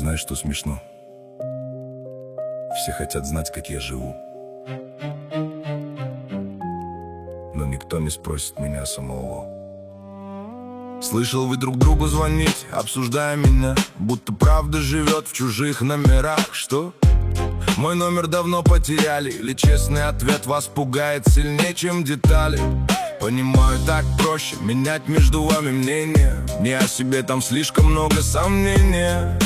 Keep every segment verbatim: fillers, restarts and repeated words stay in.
Знаешь, что смешно? Все хотят знать, как я живу, но никто не спросит меня самого. Слышал, вы друг другу звонить, обсуждая меня, будто правда живет в чужих номерах. Что? Мой номер давно потеряли, или честный ответ вас пугает сильнее, чем детали? Понимаю, так проще менять между вами мнение. Не о себе там слишком много сомнения.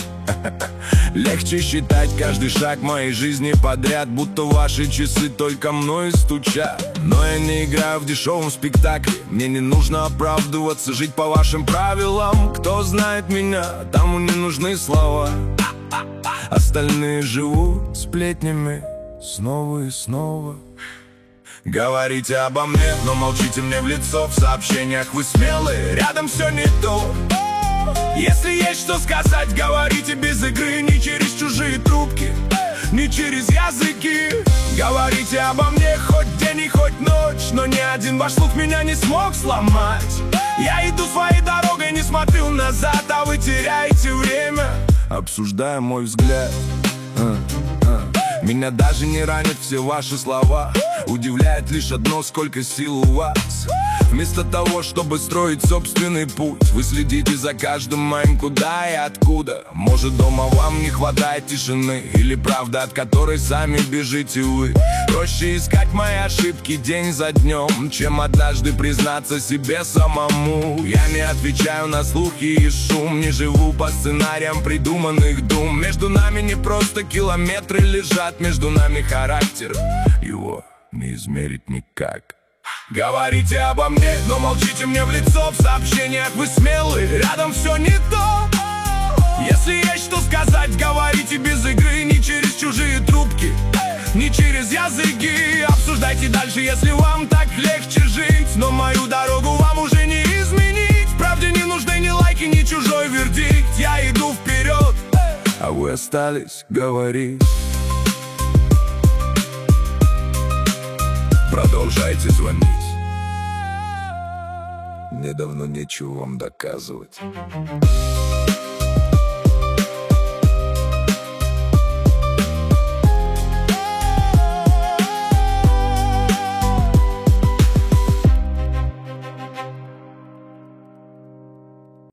Легче считать каждый шаг моей жизни подряд, будто ваши часы только мной стучат. Но я не играю в дешевом спектакле, мне не нужно оправдываться, жить по вашим правилам. Кто знает меня, тому не нужны слова. Остальные живут сплетнями снова и снова. Говорите обо мне, но молчите мне в лицо. В сообщениях вы смелые, рядом все не то. Если есть что сказать, говорите без игры, не через чужие трубки, не через языки. Говорите обо мне хоть день и хоть ночь, но ни один ваш слух меня не смог сломать. Я иду своей дорогой, не смотрю назад, а вы теряете время, обсуждая мой взгляд. а, а. Меня даже не ранят все ваши слова. Удивляет лишь одно, сколько сил у вас. Вместо того, чтобы строить собственный путь, вы следите за каждым моим куда и откуда. Может, дома вам не хватает тишины, или правда, от которой сами бежите вы. Проще искать мои ошибки день за днем, чем однажды признаться себе самому. Я не отвечаю на слухи и шум, не живу по сценариям придуманных дум. Между нами не просто километры лежат, между нами характер, его не измерить никак. Говорите обо мне, но молчите мне в лицо. В сообщениях вы смелые, рядом все не то. Если есть что сказать, говорите без игры, не через чужие трубки, не через языки. Обсуждайте дальше, если вам так легче жить, но мою дорогу вам уже не изменить. В правде не нужны ни лайки, ни чужой вердикт. Я иду вперед, а вы остались говорить. Продолжайте звонить, мне давно нечего вам доказывать.